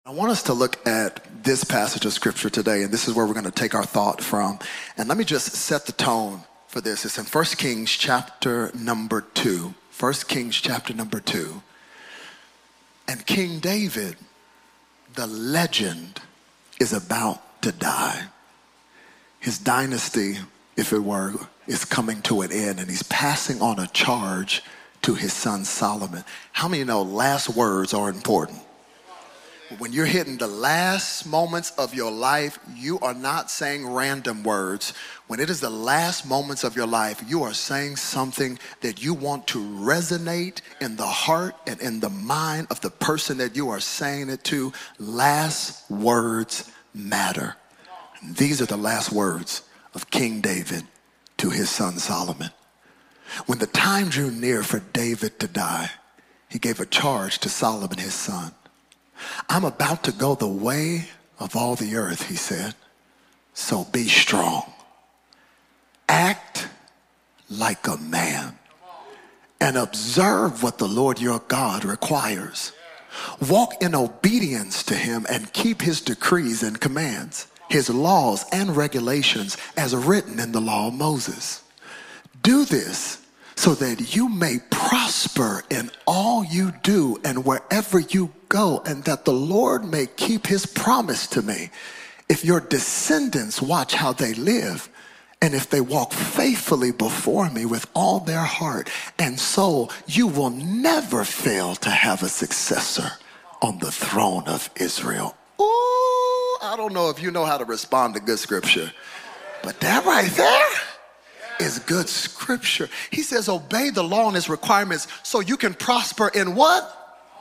I want us to look at this passage of scripture today, and this is where we're going to take our thought from. And let me just set the tone for this. It's in 1 Kings chapter number 2. 1 Kings chapter number 2. And King David, the legend, is about to die. His dynasty, if it were, is coming to an end, and he's passing on a charge to his son Solomon. How many know last words are important? When you're hitting the last moments of your life, you are not saying random words. When it is the last moments of your life, you are saying something that you want to resonate in the heart and in the mind of the person that you are saying it to. Last words matter. And these are the last words of King David to his son Solomon. When the time drew near for David to die, he gave a charge to Solomon, his son. I'm about to go the way of all the earth, he said. So be strong. Act like a man and observe what the Lord your God requires. Walk in obedience to him and keep his decrees and commands, his laws and regulations as written in the law of Moses. Do this so that you may prosper in all you do and wherever you go, and that the Lord may keep his promise to me. If your descendants watch how they live, and if they walk faithfully before me with all their heart and soul, you will never fail to have a successor on the throne of Israel. Ooh, I don't know if you know how to respond to good scripture, but that right there is good scripture. He says, obey the law and its requirements so you can prosper in what?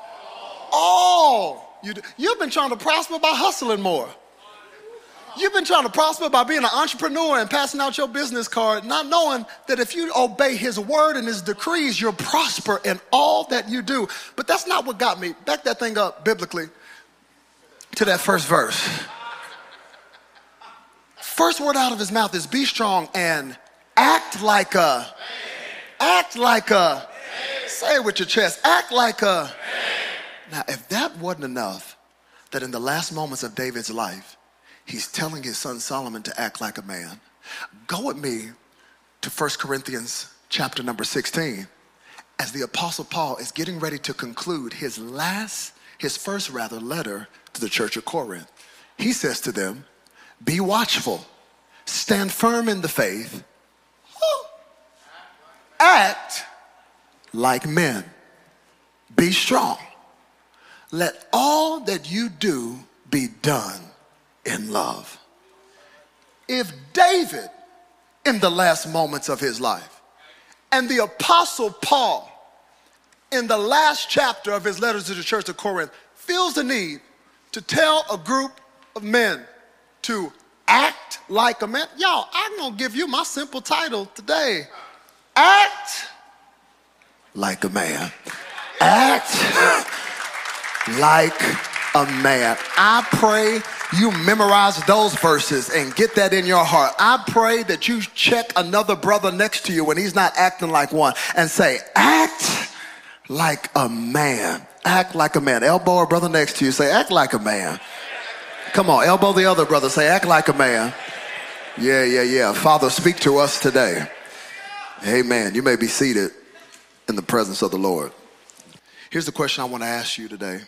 All. You've been trying to prosper by hustling more. You've been trying to prosper by being an entrepreneur and passing out your business card, not knowing that if you obey his word and his decrees, you'll prosper in all that you do. But that's not what got me. Back that thing up biblically to that first verse. First word out of his mouth is be strong and act like a, say it with your chest, act like a. Now, if that wasn't enough, that in the last moments of David's life, he's telling his son Solomon to act like a man. Go with me to 1 Corinthians chapter number 16, as the Apostle Paul is getting ready to conclude his first letter to the church of Corinth. He says to them, be watchful, stand firm in the faith, act like men, be strong. Let all that you do be done in love. If David, in the last moments of his life, and the Apostle Paul, in the last chapter of his letters to the church of Corinth, feels the need to tell a group of men to act like a man, y'all, I'm going to give you my simple title today. Act like a man. Act like a man. I pray you memorize those verses and get that in your heart. I pray that you check another brother next to you when he's not acting like one and say, act like a man. Act like a man. Elbow a brother next to you, say, act like a man. Come on, elbow the other brother, say, act like a man. Yeah. Father, speak to us today. Amen. You may be seated in the presence of the Lord. Here's the question I want to ask you today.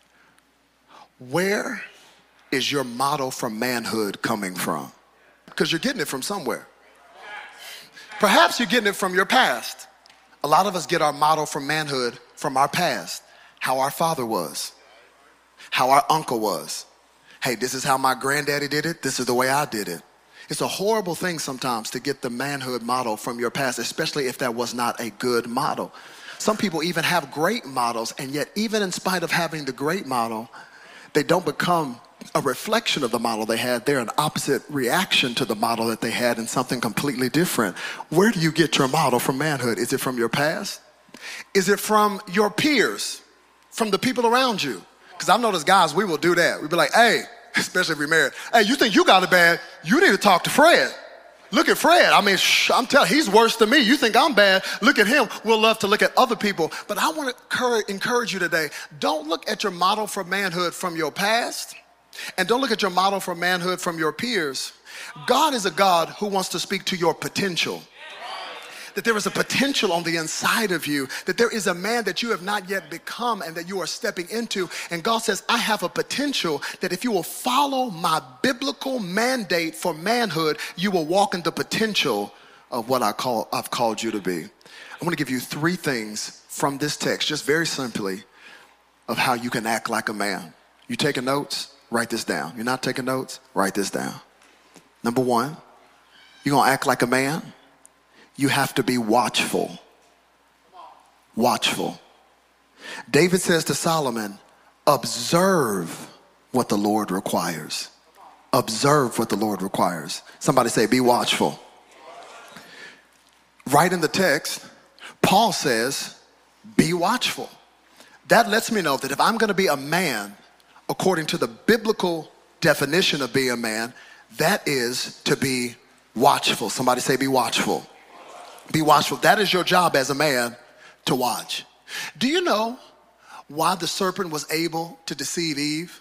Where is your model for manhood coming from? Because you're getting it from somewhere. Perhaps you're getting it from your past. A lot of us get our model for manhood from our past. How our father was. How our uncle was. Hey, this is how my granddaddy did it. This is the way I did it. It's a horrible thing sometimes to get the manhood model from your past, especially if that was not a good model. Some people even have great models, and yet even in spite of having the great model, they don't become a reflection of the model they had. They're an opposite reaction to the model that they had in something completely different. Where do you get your model for manhood? Is it from your past? Is it from your peers? From the people around you? Because I've noticed guys, we will do that. We'll be like, hey, especially if we're married, hey, you think you got it bad? You need to talk to Fred. Look at Fred. I mean, I'm telling you, he's worse than me. You think I'm bad. Look at him. We'll love to look at other people. But I want to encourage you today. Don't look at your model for manhood from your past. And don't look at your model for manhood from your peers. God is a God who wants to speak to your potential. That there is a potential on the inside of you, that there is a man that you have not yet become and that you are stepping into. And God says, I have a potential that if you will follow my biblical mandate for manhood, you will walk in the potential of what I've called you to be. I want to give you 3 things from this text, just very simply, of how you can act like a man. You taking notes? Write this down. You're not taking notes? Write this down. Number 1, you're going to act like a man. You have to be watchful. Watchful. David says to Solomon, observe what the Lord requires. Observe what the Lord requires. Somebody say, be watchful. Right in the text, Paul says, be watchful. That lets me know that if I'm going to be a man, according to the biblical definition of being a man, that is to be watchful. Somebody say, be watchful. Be watchful. That is your job as a man, to watch. Do you know why the serpent was able to deceive Eve?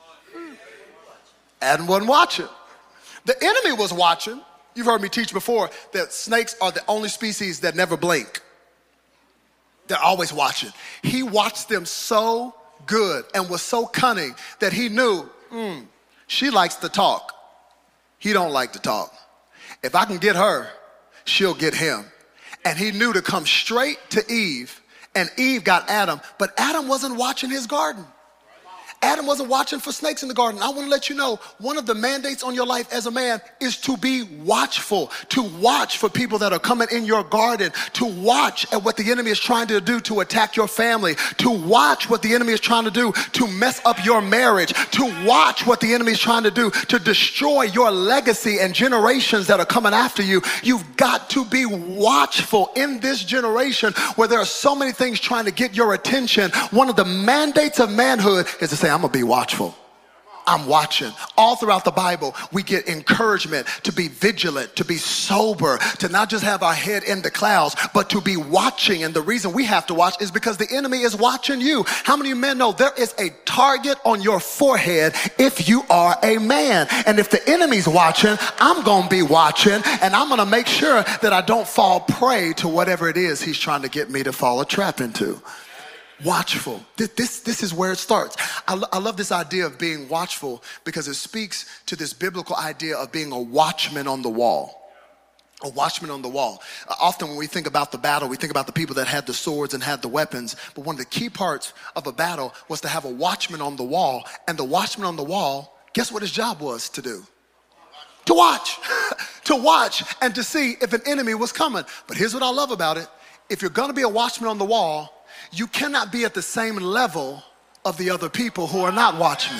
Adam wasn't watching. The enemy was watching. You've heard me teach before that snakes are the only species that never blink. They're always watching. He watched them so good and was so cunning that he knew, she likes to talk. He don't like to talk. If I can get her, she'll get him. And he knew to come straight to Eve, and Eve got Adam, but Adam wasn't watching his garden. Adam wasn't watching for snakes in the garden. I want to let you know, one of the mandates on your life as a man is to be watchful, to watch for people that are coming in your garden, to watch at what the enemy is trying to do to attack your family, to watch what the enemy is trying to do to mess up your marriage, to watch what the enemy is trying to do to destroy your legacy and generations that are coming after you. You've got to be watchful in this generation where there are so many things trying to get your attention. One of the mandates of manhood is to say, I'm gonna be watchful. I'm watching. All throughout the Bible, we get encouragement to be vigilant, to be sober, to not just have our head in the clouds, but to be watching. And the reason we have to watch is because the enemy is watching you. How many men know there is a target on your forehead if you are a man? And if the enemy's watching, I'm gonna be watching, and I'm gonna make sure that I don't fall prey to whatever it is he's trying to get me to fall a trap into. Watchful. This is where it starts. I love this idea of being watchful because it speaks to this biblical idea of being a watchman on the wall. A watchman on the wall. Often when we think about the battle, we think about the people that had the swords and had the weapons. But one of the key parts of a battle was to have a watchman on the wall. And the watchman on the wall, guess what his job was to do? To watch. To watch and to see if an enemy was coming. But here's what I love about it. If you're going to be a watchman on the wall, you cannot be at the same level of the other people who are not watchmen.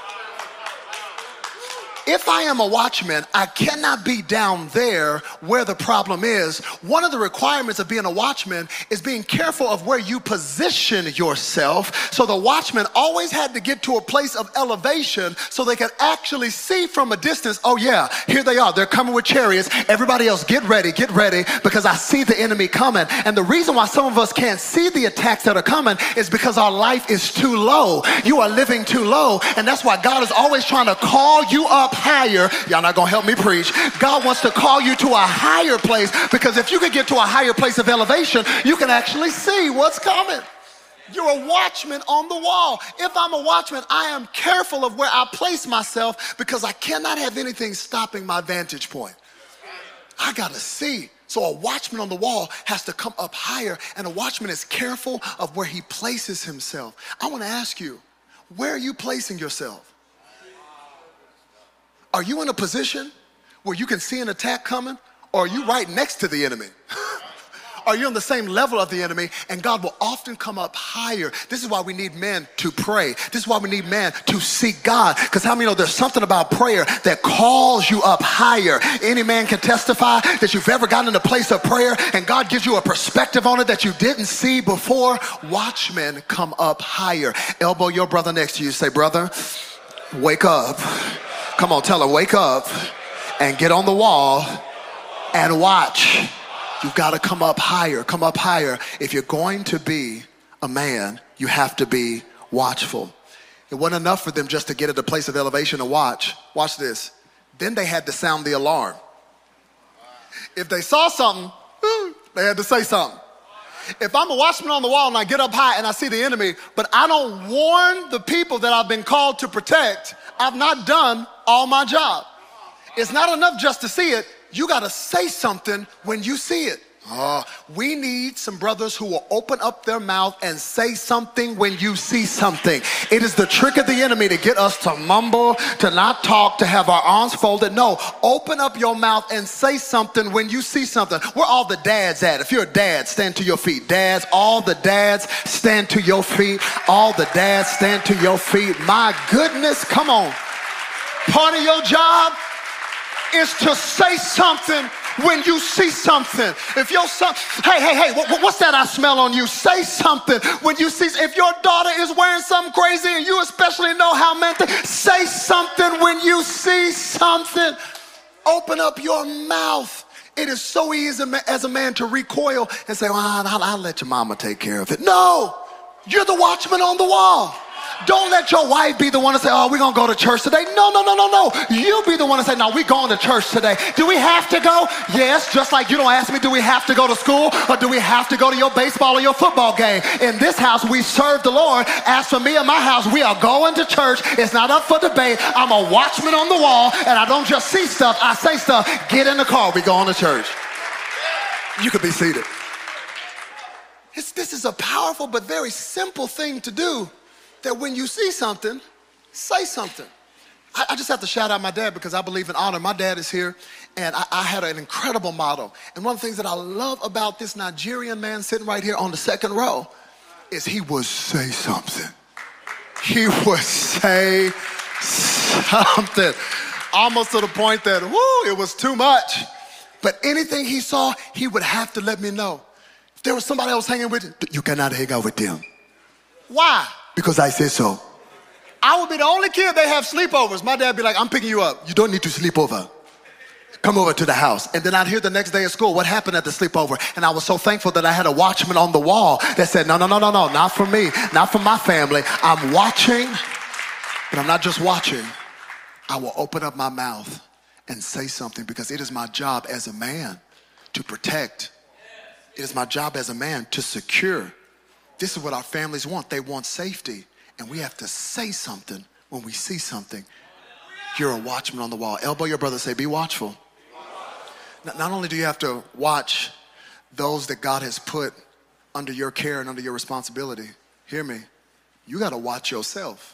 If I am a watchman, I cannot be down there where the problem is. One of the requirements of being a watchman is being careful of where you position yourself. So the watchman always had to get to a place of elevation so they could actually see from a distance, oh yeah, here they are. They're coming with chariots. Everybody else, get ready, because I see the enemy coming. And the reason why some of us can't see the attacks that are coming is because our life is too low. You are living too low. And that's why God is always trying to call you up higher. Y'all not gonna help me preach. God wants to call you to a higher place, because if you can get to a higher place of elevation, you can actually see what's coming. You're a watchman on the wall. If I'm a watchman, I am careful of where I place myself because I cannot have anything stopping my vantage point. I gotta see. So a watchman on the wall has to come up higher, and a watchman is careful of where he places himself. I wanna ask you, where are you placing yourself? Are you in a position where you can see an attack coming, or are you right next to the enemy? Are you on the same level of the enemy? And God will often come up higher. This is why we need men to pray. This is why we need men to seek God. Because how many know there's something about prayer that calls you up higher? Any man can testify that you've ever gotten in a place of prayer and God gives you a perspective on it that you didn't see before. Watchmen come up higher. Elbow your brother next to you. Say, brother, wake up. Come on, tell her, wake up and get on the wall and watch. You've got to come up higher, come up higher. If you're going to be a man, you have to be watchful. It wasn't enough for them just to get at a place of elevation and watch. Watch this. Then they had to sound the alarm. If they saw something, they had to say something. If I'm a watchman on the wall and I get up high and I see the enemy, but I don't warn the people that I've been called to protect, I've not done all my job. It's not enough just to see it. You got to say something when you see it. We need some brothers who will open up their mouth and say something when you see something. It is the trick of the enemy to get us to mumble, to not talk, to have our arms folded. No, open up your mouth and say something when you see something. Where all the dads at? If you're a dad, stand to your feet. Dads, all the dads, stand to your feet. All the dads, stand to your feet. My goodness, come on. Part of your job is to say something when you see something. If your son, hey, what's that I smell on you? Say something when you see. If your daughter is wearing something crazy and you especially know how men think, say something when you see something. Open up your mouth. It is so easy as a man to recoil and say, well, I'll let your mama take care of it. No, you're the watchman on the wall. Don't let your wife be the one to say, oh, we're going to go to church today. No. You be the one to say, no, we're going to church today. Do we have to go? Yes, just like you don't ask me, do we have to go to school or do we have to go to your baseball or your football game? In this house, we serve the Lord. As for me and my house, we are going to church. It's not up for debate. I'm a watchman on the wall, and I don't just see stuff, I say stuff. Get in the car, we going to church. You could be seated. This is a powerful but very simple thing to do. That when you see something, say something. I just have to shout out my dad because I believe in honor. My dad is here, and I had an incredible model. And one of the things that I love about this Nigerian man sitting right here on the second row is he would say something. He would say something. Almost to the point that, it was too much. But anything he saw, he would have to let me know. If there was somebody else hanging with you, you cannot hang out with them. Why? Because I say so. I would be the only kid they have sleepovers. My dad would be like, I'm picking you up. You don't need to sleep over. Come over to the house. And then I'd hear the next day at school what happened at the sleepover. And I was so thankful that I had a watchman on the wall that said, no, not for me, not for my family. I'm watching, but I'm not just watching. I will open up my mouth and say something because it is my job as a man to protect. It is my job as a man to secure. This is what our families want. They want safety. And we have to say something when we see something. You're a watchman on the wall. Elbow your brother, say, be watchful. Not only do you have to watch those that God has put under your care and under your responsibility, hear me, you got to watch yourself.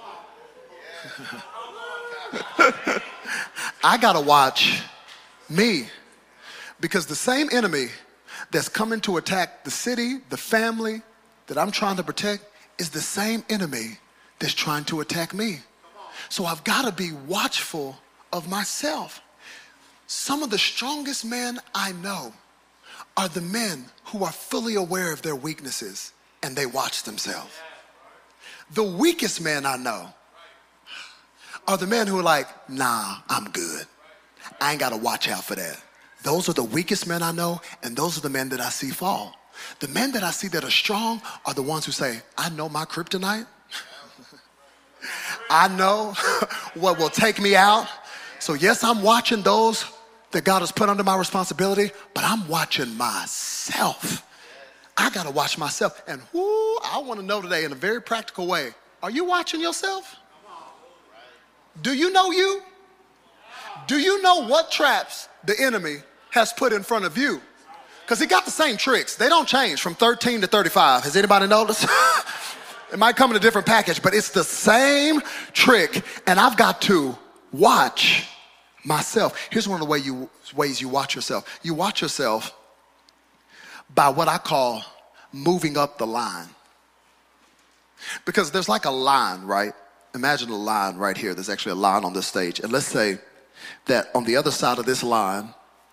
I got to watch me because the same enemy that's coming to attack the city, the family, that I'm trying to protect is the same enemy that's trying to attack me. So I've got to be watchful of myself. Some of the strongest men I know are the men who are fully aware of their weaknesses and they watch themselves. The weakest men I know are the men who are like, nah, I'm good. I ain't got to watch out for that. Those are the weakest men I know, and those are the men that I see fall. The men that I see that are strong are the ones who say, I know my kryptonite. I know what will take me out. So yes, I'm watching those that God has put under my responsibility, but I'm watching myself. I got to watch myself. And I want to know today in a very practical way, are you watching yourself? Do you know you? Do you know what traps the enemy has put in front of you? Because he got the same tricks. They don't change from 13 to 35. Has anybody noticed? It might come in a different package, but it's the same trick. And I've got to watch myself. Here's one of the ways you watch yourself. You watch yourself by what I call moving up the line. Because there's like a line, right? Imagine a line right here. There's actually a line on this stage. And let's say that on the other side of this line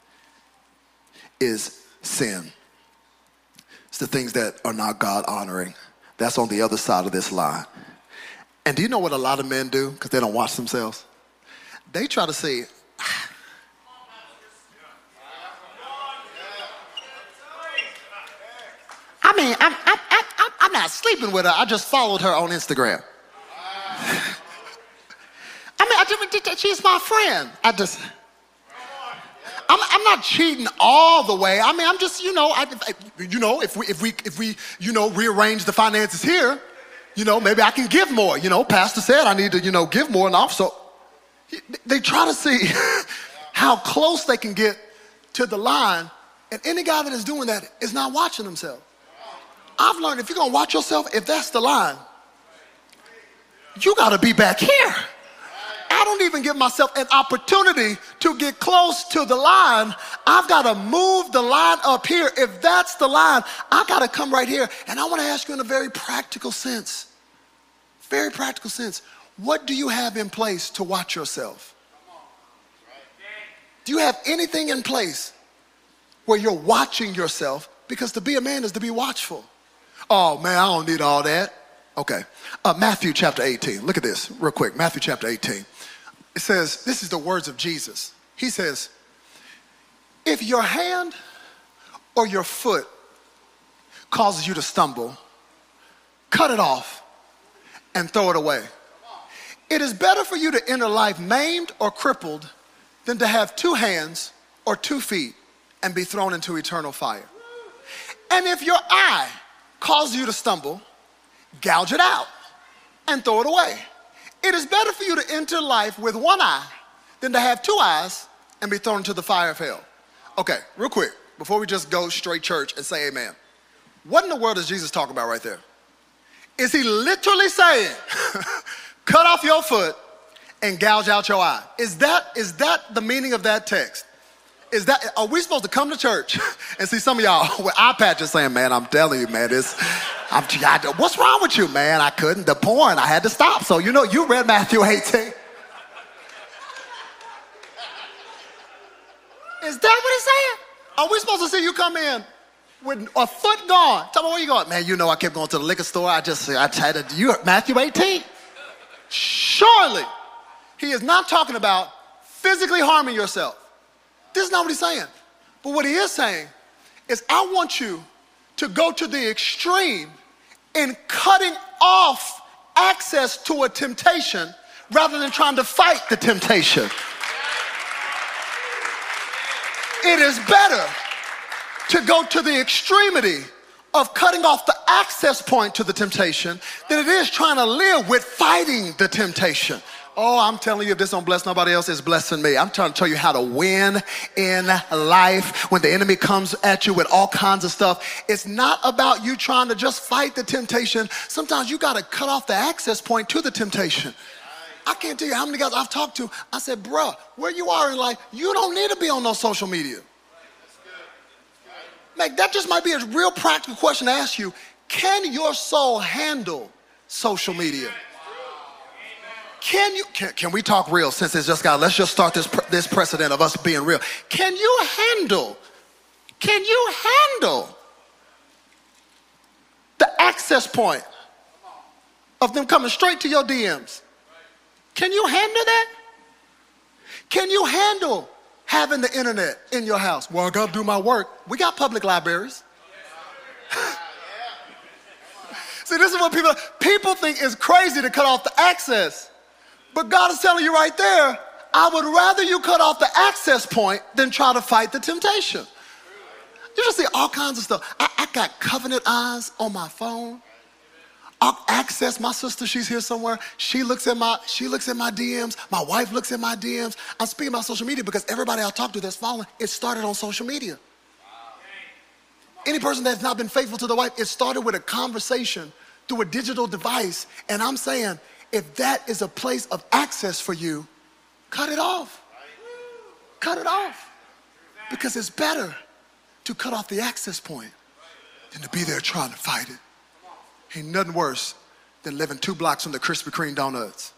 is sin. It's the things that are not God honoring. That's on the other side of this line. And do you know what a lot of men do? Because they don't watch themselves. They try to say, sleeping with her. I just followed her on Instagram. She's my friend. I'm not cheating all the way. I mean, I'm just, if we rearrange the finances here, maybe I can give more. Pastor said I need to, give more, and also they try to see how close they can get to the line, and any guy that is doing that is not watching himself. I've learned if you're gonna watch yourself, if that's the line, you gotta be back here. I don't even give myself an opportunity to get close to the line. I've got to move the line up here. If that's the line, I've got to come right here. And I want to ask you in a very practical sense, what do you have in place to watch yourself? Do you have anything in place where you're watching yourself? Because to be a man is to be watchful. Oh man, I don't need all that. Okay, Matthew chapter 18. Look at this real quick. Matthew chapter 18. It says, this is the words of Jesus. He says, if your hand or your foot causes you to stumble, cut it off and throw it away. It is better for you to enter life maimed or crippled than to have 2 hands or 2 feet and be thrown into eternal fire. And if your eye causes you to stumble, gouge it out and throw it away. It is better for you to enter life with 1 eye than to have 2 eyes and be thrown into the fire of hell. Okay, real quick, before we just go straight church and say amen. What in the world is Jesus talking about right there? Is he literally saying, cut off your foot and gouge out your eye? Is that the meaning of that text? Are we supposed to come to church and see some of y'all with eye patches saying, man, I'm telling you, man, what's wrong with you, man? I couldn't. The porn, I had to stop. So, you read Matthew 18. Is that what he's saying? Are we supposed to see you come in with a foot gone? Tell me where you going. Man, I kept going to the liquor store. I tried to, Matthew 18. Surely, he is not talking about physically harming yourself. This is not what he's saying. But what he is saying is, I want you to go to the extreme in cutting off access to a temptation rather than trying to fight the temptation. It is better to go to the extremity of cutting off the access point to the temptation than it is trying to live with fighting the temptation. Oh, I'm telling you, if this don't bless nobody else, it's blessing me. I'm trying to tell you how to win in life when the enemy comes at you with all kinds of stuff. It's not about you trying to just fight the temptation. Sometimes you got to cut off the access point to the temptation. I can't tell you how many guys I've talked to. I said, bruh, where you are in life, you don't need to be on no social media. Like, that just might be a real practical question to ask you. Can your soul handle social media? Can we talk real since it's just let's just start this precedent of us being real. Can you handle the access point of them coming straight to your DMs? Can you handle that? Can you handle having the internet in your house? Well, I got to do my work. We got public libraries. See, this is what people think is crazy to cut off the access. But God is telling you right there, I would rather you cut off the access point than try to fight the temptation. You just see all kinds of stuff. I got covenant eyes on my phone. I'll access my sister. She's here somewhere. She looks at my DMs. My wife looks at my DMs. I'm speaking about social media because everybody I talk to that's following, it started on social media. Any person that's not been faithful to the wife, it started with a conversation through a digital device. And I'm saying, if that is a place of access for you, cut it off. Cut it off. Because it's better to cut off the access point than to be there trying to fight it. Ain't nothing worse than living 2 blocks from the Krispy Kreme donuts.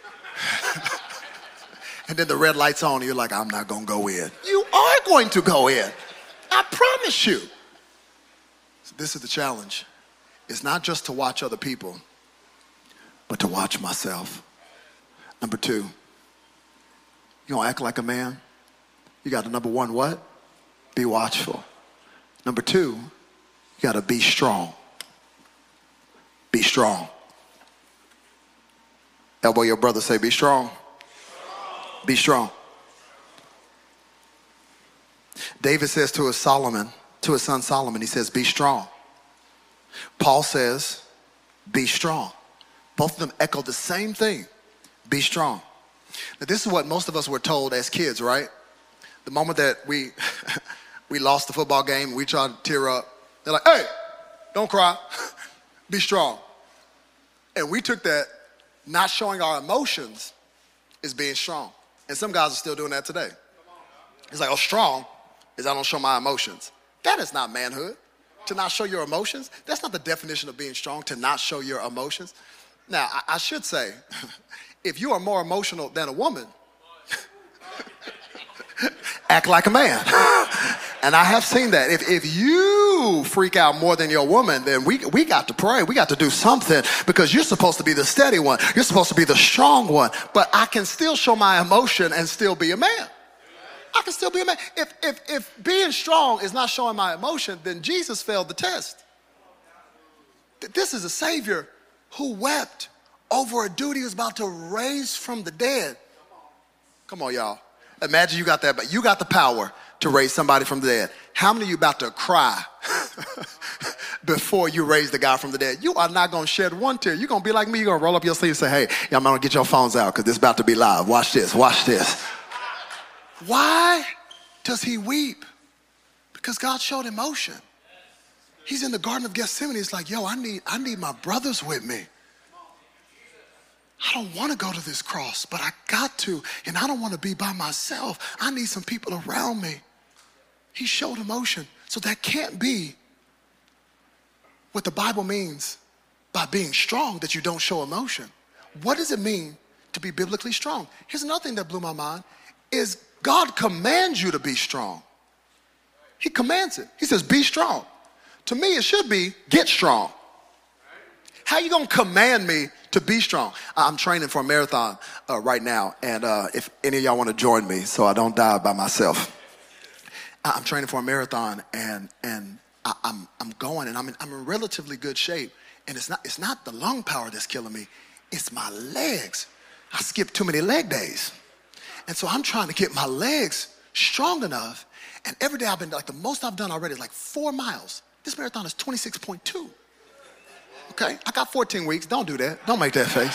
And then the red light's on and you're like, I'm not going to go in. You are going to go in. I promise you. So this is the challenge. It's not just to watch other people, but to watch myself. Number 2, you gonna act like a man? You got to, number 1, what? Be watchful. Number 2, you got to be strong. Be strong. Elbow your brother, say, be strong. Be strong. David says to his son Solomon, he says, be strong. Paul says, be strong. Both of them echo the same thing. Be strong. Now, this is what most of us were told as kids, right? The moment that we lost the football game, we tried to tear up. They're like, hey, don't cry. Be strong. And we took that not showing our emotions as being strong. And some guys are still doing that today. It's like, oh, strong is I don't show my emotions. That is not manhood, to not show your emotions. That's not the definition of being strong, to not show your emotions. Now, I should say, if you are more emotional than a woman, act like a man. And I have seen that. If you freak out more than your woman, then we got to pray. We got to do something, because you're supposed to be the steady one. You're supposed to be the strong one. But I can still show my emotion and still be a man. I can still be a man. If being strong is not showing my emotion, then Jesus failed the test. This is a Savior who wept over a dude he was about to raise from the dead. Come on, y'all. Imagine you got that, but you got the power to raise somebody from the dead. How many of you about to cry before you raise the guy from the dead? You are not going to shed one tear. You're going to be like me. You're going to roll up your sleeve and say, hey, y'all going to get your phones out because this is about to be live. Watch this. Watch this. Why does he weep? Because God showed emotion. He's in the Garden of Gethsemane. He's like, yo, I need my brothers with me. I don't want to go to this cross, but I got to, and I don't want to be by myself. I need some people around me. He showed emotion. So that can't be what the Bible means by being strong, that you don't show emotion. What does it mean to be biblically strong? Here's another thing that blew my mind, is God commands you to be strong. He commands it. He says, be strong. To me, it should be, get strong. How you gonna command me to be strong? I'm training for a marathon right now, and if any of y'all want to join me so I don't die by myself, I'm training for a marathon, and I'm going, and I'm in relatively good shape, and it's not the lung power that's killing me, it's my legs. I skipped too many leg days, and so I'm trying to get my legs strong enough. And every day I've been, like, the most I've done already is like 4 miles. This marathon is 26.2. Okay, I got 14 weeks. Don't do that. Don't make that face.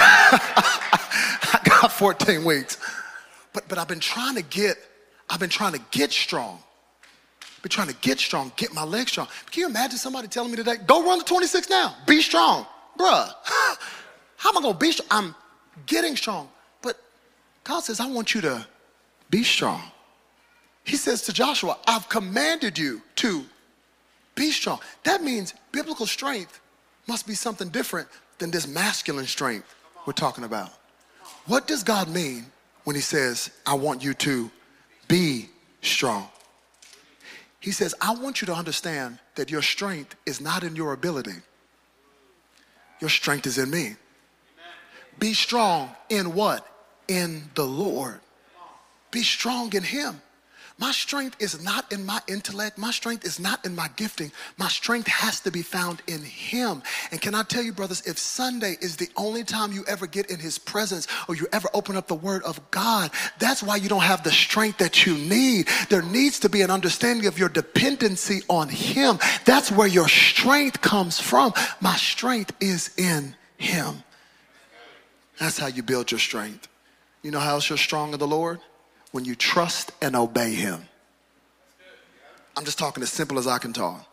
I got 14 weeks. But I've been trying to get strong. Been trying to get strong, get my legs strong. Can you imagine somebody telling me today, go run the 26 now, be strong? Bruh, how am I gonna be strong? I'm getting strong. But God says, I want you to be strong. He says to Joshua, I've commanded you to be strong. That means biblical strength must be something different than this masculine strength we're talking about. What does God mean when he says, I want you to be strong? He says, I want you to understand that your strength is not in your ability. Your strength is in me. Be strong in what? In the Lord. Be strong in him. My strength is not in my intellect. My strength is not in my gifting. My strength has to be found in him. And can I tell you, brothers, if Sunday is the only time you ever get in his presence or you ever open up the word of God, that's why you don't have the strength that you need. There needs to be an understanding of your dependency on him. That's where your strength comes from. My strength is in him. That's how you build your strength. You know how else you're strong in the Lord? When you trust and obey him. I'm just talking as simple as I can talk.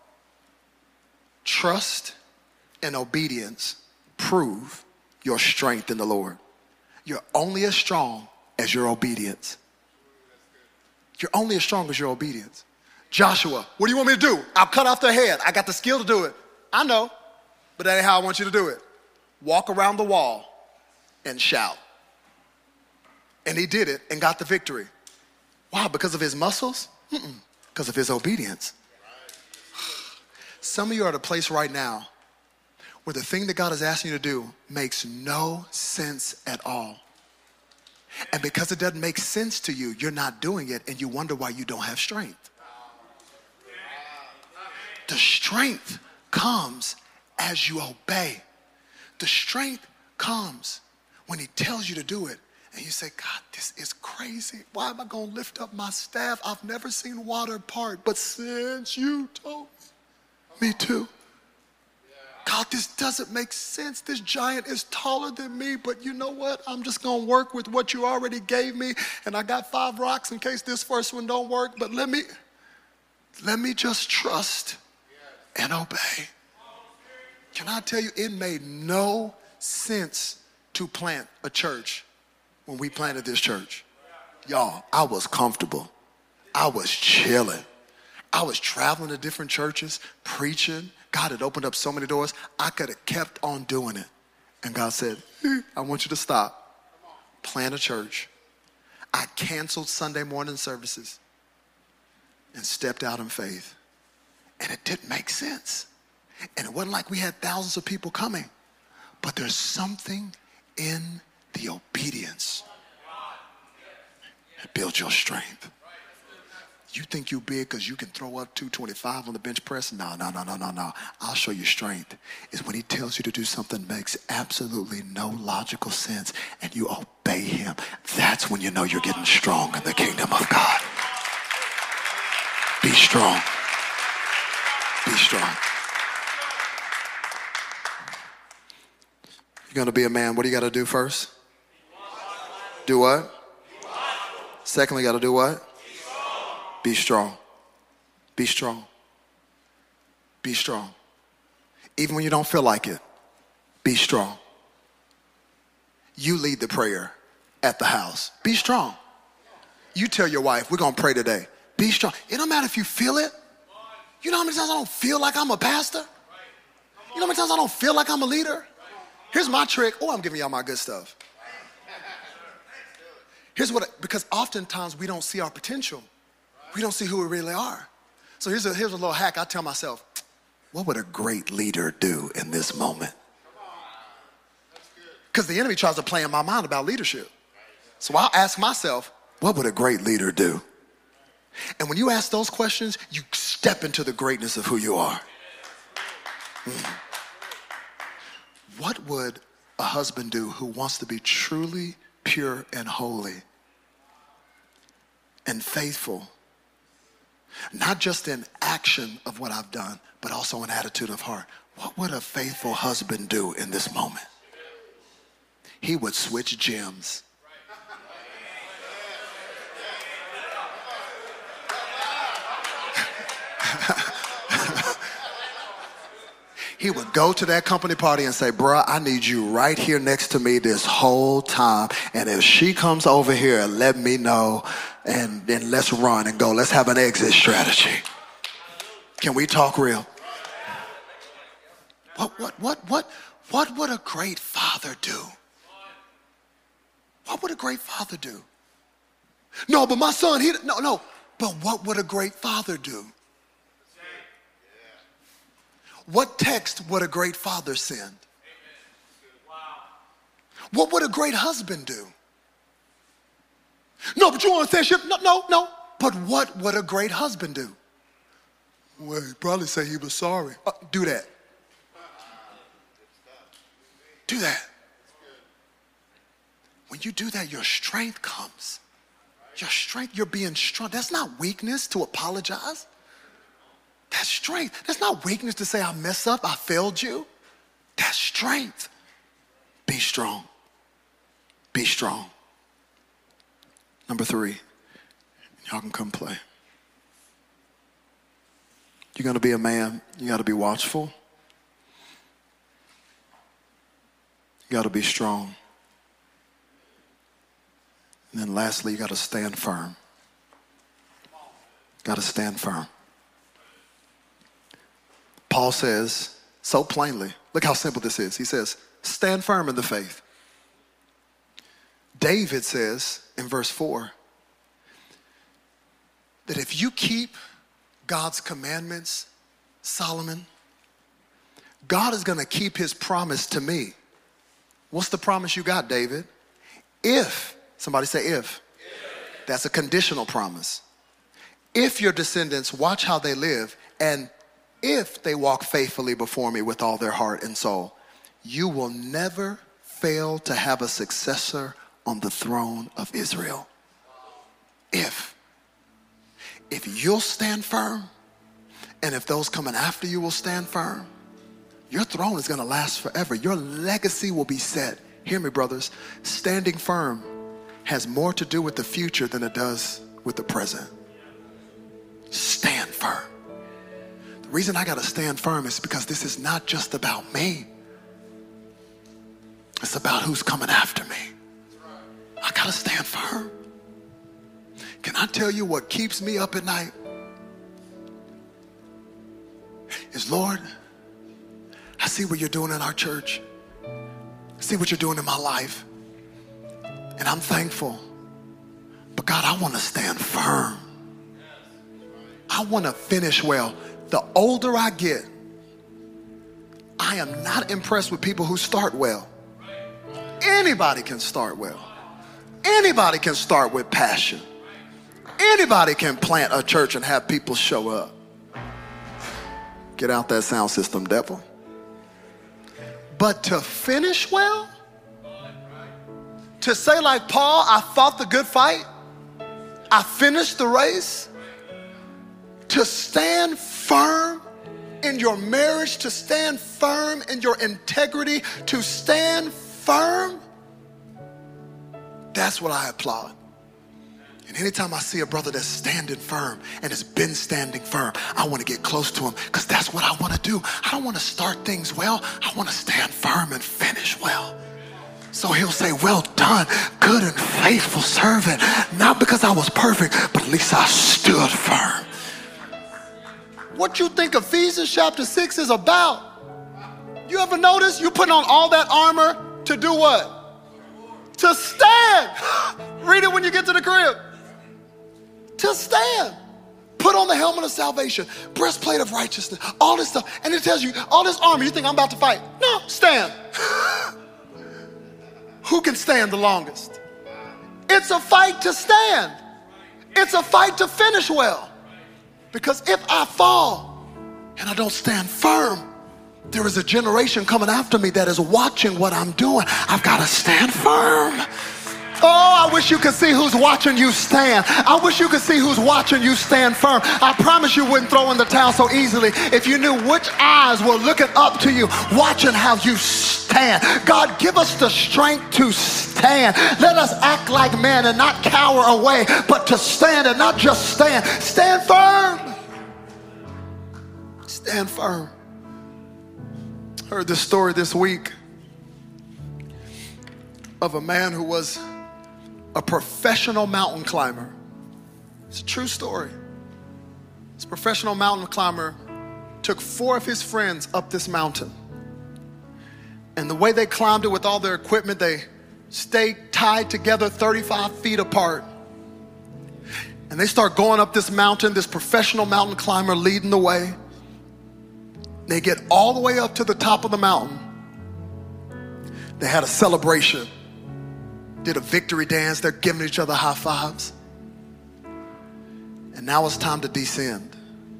Trust and obedience prove your strength in the Lord. You're only as strong as your obedience. You're only as strong as your obedience. Joshua, what do you want me to do? I'll cut off their head. I got the skill to do it. I know, but that ain't how I want you to do it. Walk around the wall and shout. And he did it and got the victory. Why? Because of his muscles? Because of his obedience. Some of you are at a place right now where the thing that God is asking you to do makes no sense at all. And because it doesn't make sense to you, you're not doing it, and you wonder why you don't have strength. The strength comes as you obey. The strength comes when he tells you to do it. And you say, God, this is crazy. Why am I going to lift up my staff? I've never seen water part, but since you told me to. God, this doesn't make sense. This giant is taller than me, but you know what? I'm just going to work with what you already gave me, and I got 5 rocks in case this first one don't work, but let me just trust and obey. Can I tell you, it made no sense to plant a church when we planted this church. Y'all, I was comfortable. I was chilling. I was traveling to different churches, preaching. God had opened up so many doors. I could have kept on doing it. And God said, I want you to stop. Plant a church. I canceled Sunday morning services and stepped out in faith. And it didn't make sense. And it wasn't like we had thousands of people coming. But there's something in the obedience that builds your strength. You think you big because you can throw up 225 on the bench press? No. I'll show you strength. Is when he tells you to do something that makes absolutely no logical sense and you obey him. That's when you know you're getting strong in the kingdom of God. Be strong. Be strong. You're going to be a man. What do you got to do first? Do what? Secondly, you got to do what? Be strong. Be strong. Be strong. Even when you don't feel like it, be strong. You lead the prayer at the house. Be strong. You tell your wife, we're going to pray today. Be strong. It don't matter if you feel it. You know how many times I don't feel like I'm a pastor? You know how many times I don't feel like I'm a leader? Here's my trick. Oh, I'm giving y'all my good stuff. Here's what, because oftentimes we don't see our potential. We don't see who we really are. So here's a little hack I tell myself. What would a great leader do in this moment? Because the enemy tries to play in my mind about leadership. So I'll ask myself, what would a great leader do? And when you ask those questions, you step into the greatness of who you are. What would a husband do who wants to be truly pure and holy and faithful? Not just in action of what I've done, but also in attitude of heart. What would a faithful husband do in this moment? He would switch gyms. He would go to that company party and say, bruh, I need you right here next to me this whole time. And if she comes over here, let me know. And then let's run and go. Let's have an exit strategy. Can we talk real? What would a great father do? What would a great father do? No, but my son, no. But what would a great father do? What text would a great father send? What would a great husband do? No, but you want to say shit? No. But what would a great husband do? Well, he'd probably say he was sorry. Do that. Do that. When you do that, your strength comes. Your strength, you're being strong. That's not weakness to apologize. That's strength. That's not weakness to say I mess up, I failed you. That's strength. Be strong. Be strong. Number 3, y'all can come play. You're going to be a man, you got to be watchful. You got to be strong. And then lastly, you got to stand firm. Got to stand firm. Paul says so plainly, look how simple this is. He says, stand firm in the faith. David says in verse 4 that if you keep God's commandments, Solomon, God is going to keep his promise to me. What's the promise you got, David? If, somebody say if. That's a conditional promise. If your descendants watch how they live, and if they walk faithfully before me with all their heart and soul, you will never fail to have a successor on the throne of Israel. If you'll stand firm, and if those coming after you will stand firm, your throne is going to last forever. Your legacy will be set. Hear me, brothers. Standing firm has more to do with the future than it does with the present. Stand firm. The reason I got to stand firm is because this is not just about me. It's about who's coming after me. I got to stand firm. Can I tell you what keeps me up at night? Is, Lord, I see what you're doing in our church. I see what you're doing in my life. And I'm thankful. But God, I want to stand firm. I want to finish well. The older I get, I am not impressed with people who start well. Anybody can start well. Anybody can start with passion. Anybody can plant a church and have people show up. Get out that sound system, devil. But to finish well, to say like Paul, I fought the good fight, I finished the race, to stand firm in your marriage, to stand firm in your integrity, to stand firm, that's what I applaud. And anytime I see a brother that's standing firm and has been standing firm, I want to get close to him because that's what I want to do. I don't want to start things well. I want to stand firm and finish well. So he'll say, well done, good and faithful servant. Not because I was perfect, but at least I stood firm. What you think Ephesians chapter 6 is about? You ever notice you put on all that armor to do what? To stand. Read it when you get to the crib. To stand. Put on the helmet of salvation, breastplate of righteousness, all this stuff. And it tells you, all this armor, you think I'm about to fight. No, stand. Who can stand the longest? It's a fight to stand. It's a fight to finish well. Because if I fall and I don't stand firm, there is a generation coming after me that is watching what I'm doing. I've got to stand firm. Oh, I wish you could see who's watching you stand. I wish you could see who's watching you stand firm. I promise you wouldn't throw in the towel so easily if you knew which eyes were looking up to you, watching how you stand. God, give us the strength to stand. Let us act like men and not cower away, but to stand and not just stand. Stand firm. Stand firm. Heard this story this week of a man who was a professional mountain climber. It's a true story. This professional mountain climber took 4 of his friends up this mountain. And the way they climbed it with all their equipment, they stayed tied together 35 feet apart. And they start going up this mountain, this professional mountain climber leading the way. They get all the way up to the top of the mountain. They had a celebration. Did a victory dance. They're giving each other high fives. And now it's time to descend.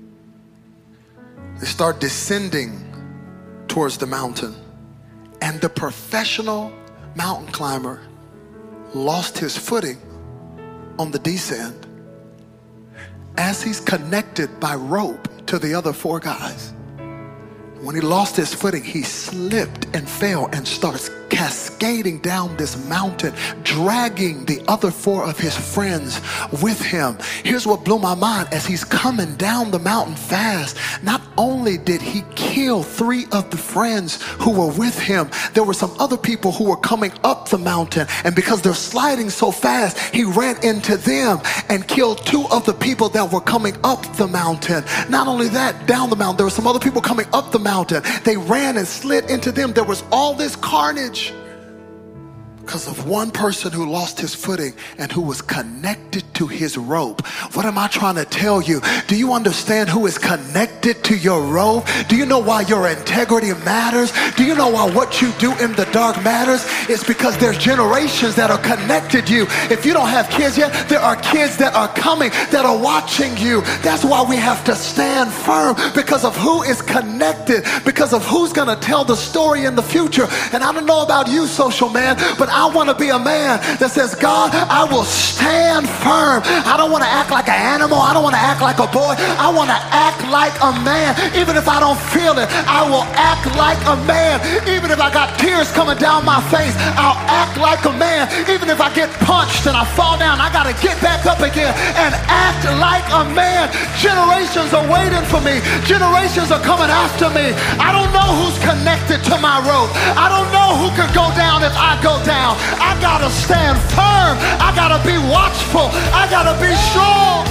They start descending towards the mountain. And the professional mountain climber lost his footing on the descent as he's connected by rope to the other 4 guys. When he lost his footing, he slipped and fell and starts cascading down this mountain, dragging the other 4 of his friends with him. Here's what blew my mind. As he's coming down the mountain fast, not only did he kill 3 of the friends who were with him, there were some other people who were coming up the mountain, and because they're sliding so fast, he ran into them and killed 2 of the people that were coming up the mountain. Not only that, down the mountain, there were some other people coming up the mountain. They ran and slid into them. There was all this carnage because of one person who lost his footing and who was connected to his rope. What am I trying to tell you? Do you understand who is connected to your rope? Do you know why your integrity matters? Do you know why what you do in the dark matters? It's because there's generations that are connected to you. If you don't have kids yet, there are kids that are coming that are watching you. That's why we have to stand firm, because of who is connected, because of who's going to tell the story in the future. And I don't know about you, social man, but I want to be a man that says, God, I will stand firm. I don't want to act like an animal. I don't want to act like a boy. I want to act like a man. Even if I don't feel it, I will act like a man. Even if I got tears coming down my face, I'll act like a man. Even if I get punched and I fall down, I got to get back up again and act like a man. Generations are waiting for me. Generations are coming after me. I don't know who's connected to my rope. I don't know who could go down if I go down. I gotta stand firm. I gotta be watchful. I gotta be strong.